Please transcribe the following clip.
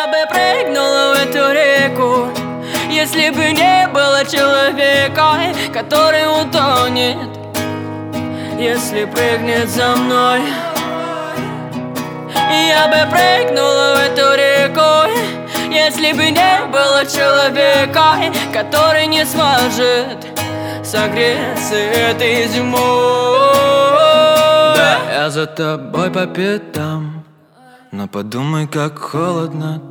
Я бы прыгнула в эту реку, если бы не было человека, который утонет, если прыгнет за мной. Я бы прыгнула в эту реку, если бы не было человека, который не сможет согреться этой зимой. Да, я за тобой по пятам, но подумай, как холодно